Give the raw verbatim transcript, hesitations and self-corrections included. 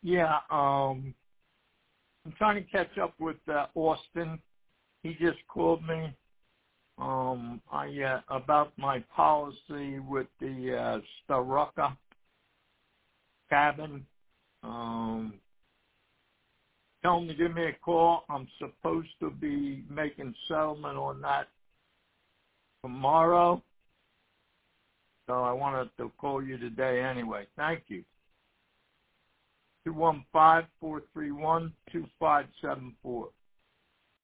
Yeah, um, I'm trying to catch up with uh, Austin. He just called me um, I, uh, about my policy with the uh, Starrucka cabin. Um, tell him to give me a call. I'm supposed to be making settlement on that tomorrow. So I wanted to call you today anyway. Thank you. two one five, four three one, two five seven four.